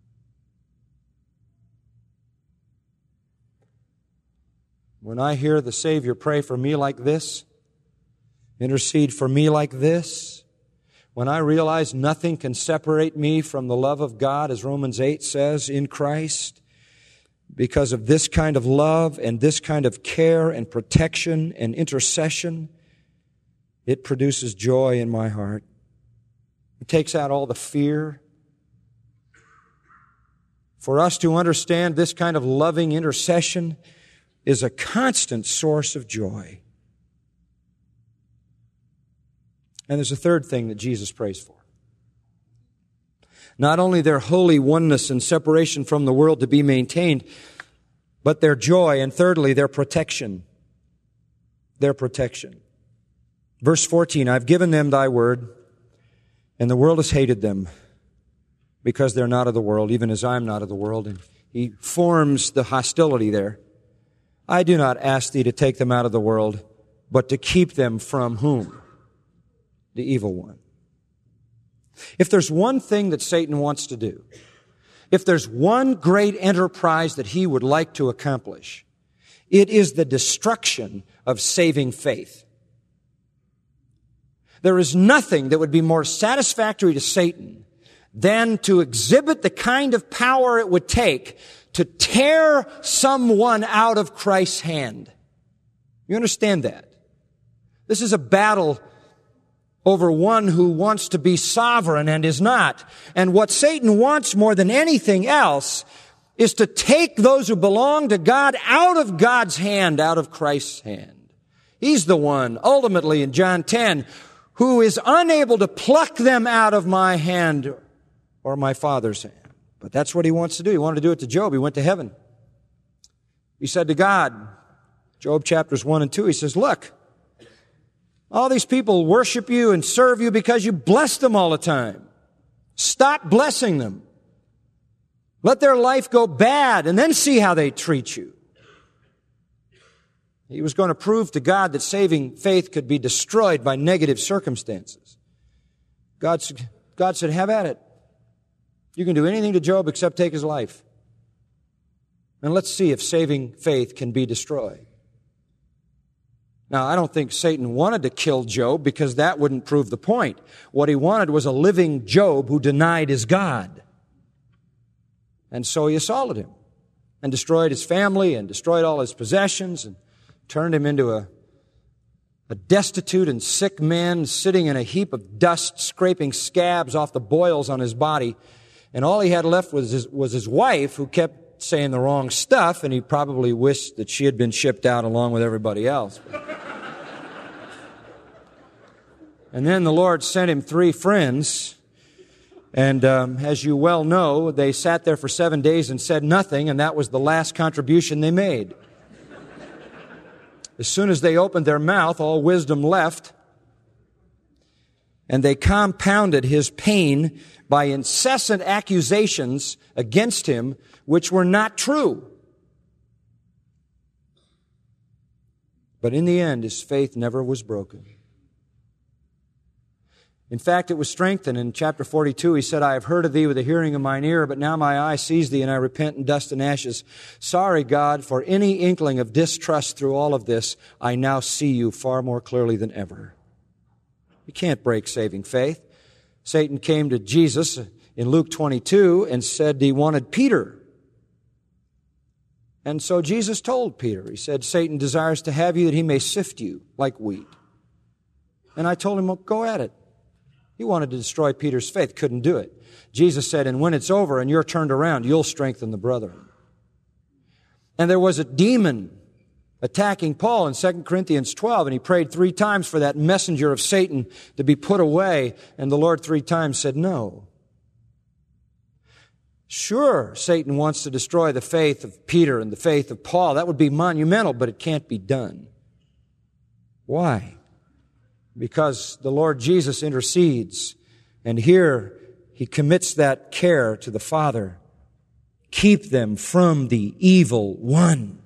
When I hear the Savior pray for me like this, intercede for me like this, when I realize nothing can separate me from the love of God, as Romans eight says, in Christ, because of this kind of love and this kind of care and protection and intercession, it produces joy in my heart. It takes out all the fear. For us to understand this kind of loving intercession is a constant source of joy. And there's a third thing that Jesus prays for. Not only their holy oneness and separation from the world to be maintained, but their joy, and thirdly, their protection. Their protection. Verse fourteen, "I've given them thy word, and the world has hated them, because they're not of the world, even as I'm not of the world." And he forms the hostility there. "I do not ask thee to take them out of the world, but to keep them from" whom? The evil one. If there's one thing that Satan wants to do, if there's one great enterprise that he would like to accomplish, it is the destruction of saving faith. There is nothing that would be more satisfactory to Satan than to exhibit the kind of power it would take to tear someone out of Christ's hand. You understand that? This is a battle over one who wants to be sovereign and is not. And what Satan wants more than anything else is to take those who belong to God out of God's hand, out of Christ's hand. He's the one, ultimately in John ten, who is unable to pluck them out of my hand or my Father's hand. But that's what he wants to do. He wanted to do it to Job. He went to heaven. He said to God, Job chapters one and two, he says, "Look, all these people worship you and serve you because you bless them all the time. Stop blessing them. Let their life go bad and then see how they treat you." He was going to prove to God that saving faith could be destroyed by negative circumstances. God, God said, "Have at it. You can do anything to Job except take his life. And let's see if saving faith can be destroyed." Now, I don't think Satan wanted to kill Job because that wouldn't prove the point. What he wanted was a living Job who denied his God. And so he assaulted him and destroyed his family and destroyed all his possessions and turned him into a, a destitute and sick man sitting in a heap of dust, scraping scabs off the boils on his body. And all he had left was his, was his wife, who kept saying the wrong stuff, and he probably wished that she had been shipped out along with everybody else. And then the Lord sent him three friends, and um, as you well know, they sat there for seven days and said nothing, and that was the last contribution they made. As soon as they opened their mouth, all wisdom left, and they compounded his pain by incessant accusations against him which were not true. But in the end, his faith never was broken. In fact, it was strengthened. In chapter forty-two, he said, "I have heard of thee with the hearing of mine ear, but now my eye sees thee, and I repent in dust and ashes. Sorry, God, for any inkling of distrust through all of this, I now see you far more clearly than ever." You can't break saving faith. Satan came to Jesus in Luke twenty-two and said he wanted Peter. And so Jesus told Peter, he said, "Satan desires to have you that he may sift you like wheat." And I told him, well, go at it. He wanted to destroy Peter's faith, couldn't do it. Jesus said, "And when it's over and you're turned around, you'll strengthen the brethren." And there was a demon attacking Paul in Second Corinthians twelve, and he prayed three times for that messenger of Satan to be put away, and the Lord three times said no. Sure, Satan wants to destroy the faith of Peter and the faith of Paul. That would be monumental, but it can't be done. Why? Because the Lord Jesus intercedes, and here He commits that care to the Father. Keep them from the evil one.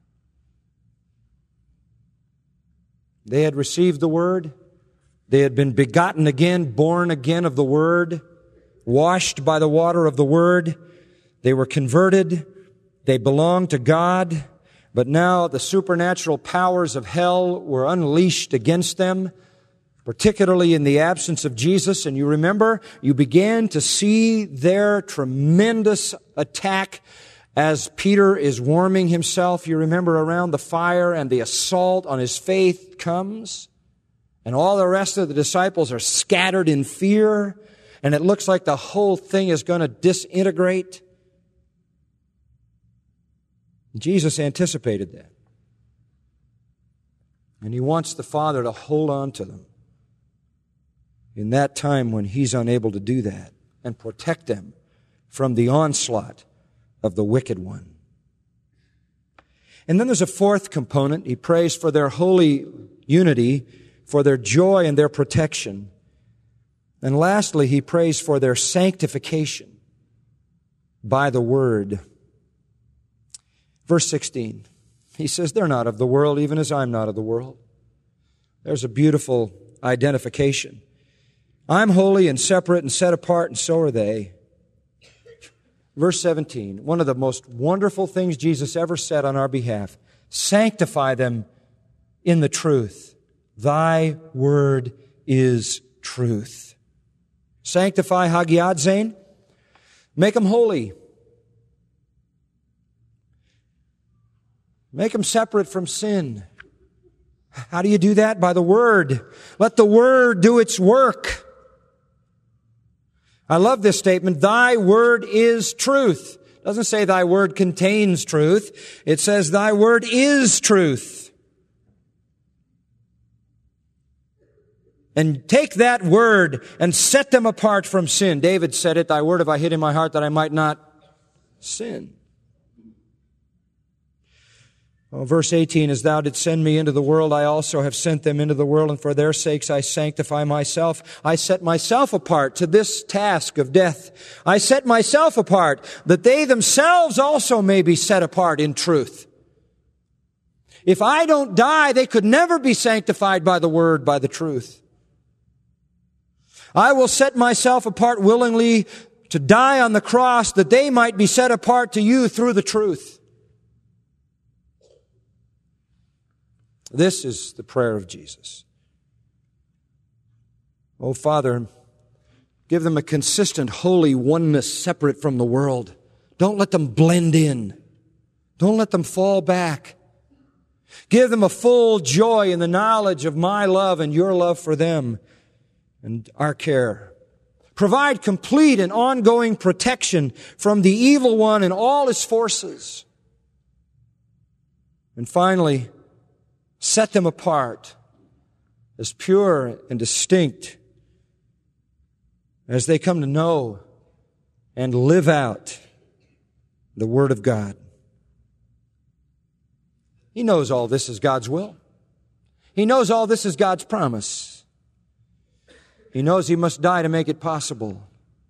They had received the Word. They had been begotten again, born again of the Word, washed by the water of the Word. They were converted. They belonged to God. But now the supernatural powers of hell were unleashed against them, particularly in the absence of Jesus. And you remember, you began to see their tremendous attack as Peter is warming himself. You remember, around the fire, and the assault on his faith comes. And all the rest of the disciples are scattered in fear. And it looks like the whole thing is going to disintegrate. Jesus anticipated that. And He wants the Father to hold on to them in that time when He's unable to do that, and protect them from the onslaught of the wicked one. And then there's a fourth component. He prays for their holy unity, for their joy and their protection. And lastly, He prays for their sanctification by the Word. Verse sixteen, He says, they're not of the world, even as I'm not of the world. There's a beautiful identification. I'm holy and separate and set apart, and so are they. Verse seventeen, one of the most wonderful things Jesus ever said on our behalf: sanctify them in the truth. Thy word is truth. Sanctify, hagiadzein, make them holy. Make them separate from sin. How do you do that? By the Word. Let the Word do its work. I love this statement. Thy Word is truth. It doesn't say Thy Word contains truth. It says Thy Word is truth. And take that Word and set them apart from sin. David said it, Thy Word have I hid in my heart that I might not sin. Oh, verse eighteen, as Thou didst send me into the world, I also have sent them into the world, and for their sakes I sanctify myself. I set myself apart to this task of death. I set myself apart that they themselves also may be set apart in truth. If I don't die, they could never be sanctified by the Word, by the truth. I will set myself apart willingly to die on the cross that they might be set apart to You through the truth. This is the prayer of Jesus. Oh, Father, give them a consistent, holy oneness separate from the world. Don't let them blend in. Don't let them fall back. Give them a full joy in the knowledge of My love and Your love for them and our care. Provide complete and ongoing protection from the evil one and all his forces. And finally, set them apart as pure and distinct as they come to know and live out the Word of God. He knows all this is God's will. He knows all this is God's promise. He knows He must die to make it possible.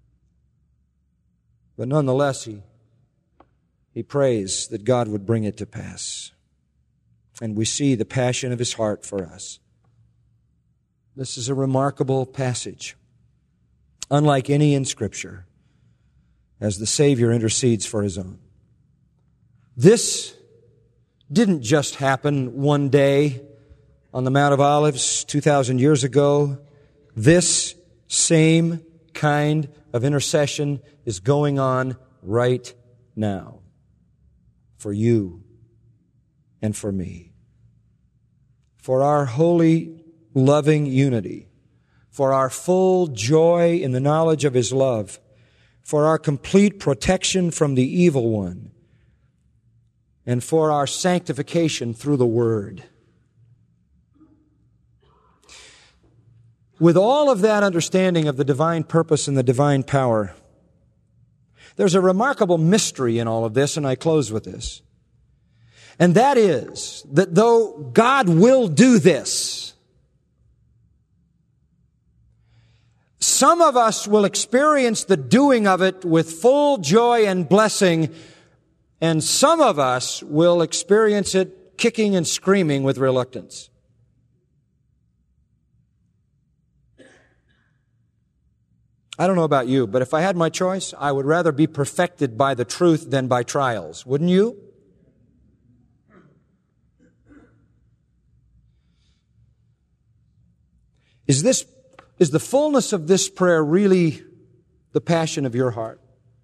But nonetheless, He, he prays that God would bring it to pass. And we see the passion of His heart for us. This is a remarkable passage, unlike any in Scripture, as the Savior intercedes for His own. This didn't just happen one day on the Mount of Olives two thousand years ago. This same kind of intercession is going on right now for you and for me. For our holy, loving unity. For our full joy in the knowledge of His love. For our complete protection from the evil one. And for our sanctification through the Word. With all of that understanding of the divine purpose and the divine power, there's a remarkable mystery in all of this, and I close with this. And that is that though God will do this, some of us will experience the doing of it with full joy and blessing, and some of us will experience it kicking and screaming with reluctance. I don't know about you, but if I had my choice, I would rather be perfected by the truth than by trials. Wouldn't you? Is this, is the fullness of this prayer really the passion of your heart?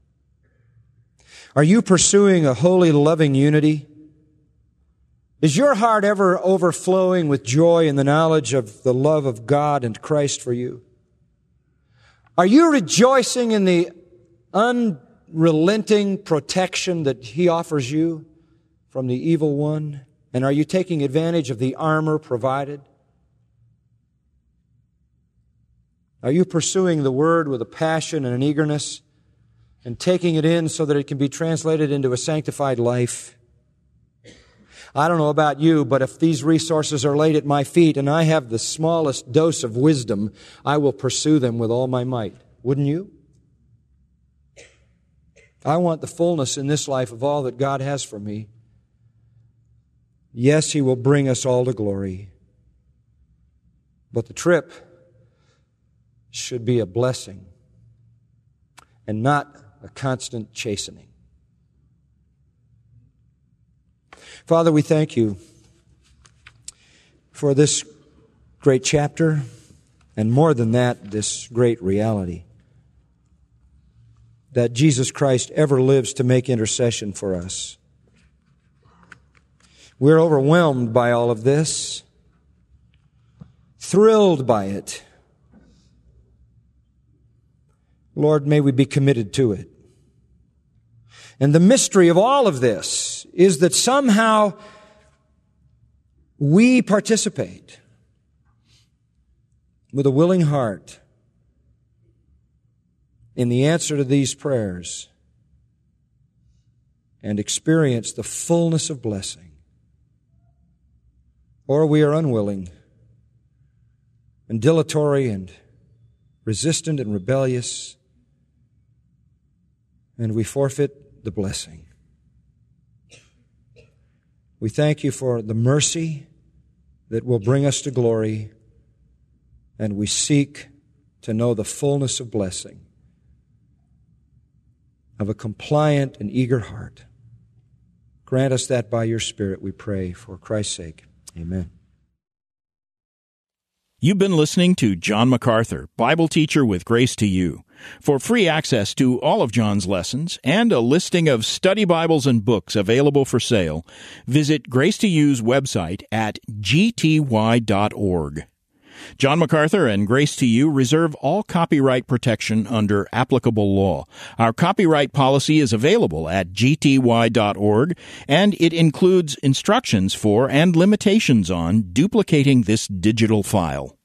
Are you pursuing a holy, loving unity? Is your heart ever overflowing with joy in the knowledge of the love of God and Christ for you? Are you rejoicing in the unrelenting protection that He offers you from the evil one? And are you taking advantage of the armor provided? Are you pursuing the Word with a passion and an eagerness and taking it in so that it can be translated into a sanctified life? I don't know about you, but if these resources are laid at my feet and I have the smallest dose of wisdom, I will pursue them with all my might. Wouldn't you? I want the fullness in this life of all that God has for me. Yes, He will bring us all to glory. But the trip should be a blessing and not a constant chastening. Father, we thank You for this great chapter, and more than that, this great reality that Jesus Christ ever lives to make intercession for us. We're overwhelmed by all of this, thrilled by it. Lord, may we be committed to it. And the mystery of all of this is that somehow we participate with a willing heart in the answer to these prayers and experience the fullness of blessing. Or we are unwilling and dilatory and resistant and rebellious, and we forfeit the blessing. We thank You for the mercy that will bring us to glory, and we seek to know the fullness of blessing of a compliant and eager heart. Grant us that by Your Spirit, we pray, for Christ's sake. Amen. You've been listening to John MacArthur, Bible teacher with Grace to You. For free access to all of John's lessons and a listing of study Bibles and books available for sale, visit Grace to You's website at g t y dot org. John MacArthur and Grace to You reserve all copyright protection under applicable law. Our copyright policy is available at g t y dot org, and it includes instructions for and limitations on duplicating this digital file.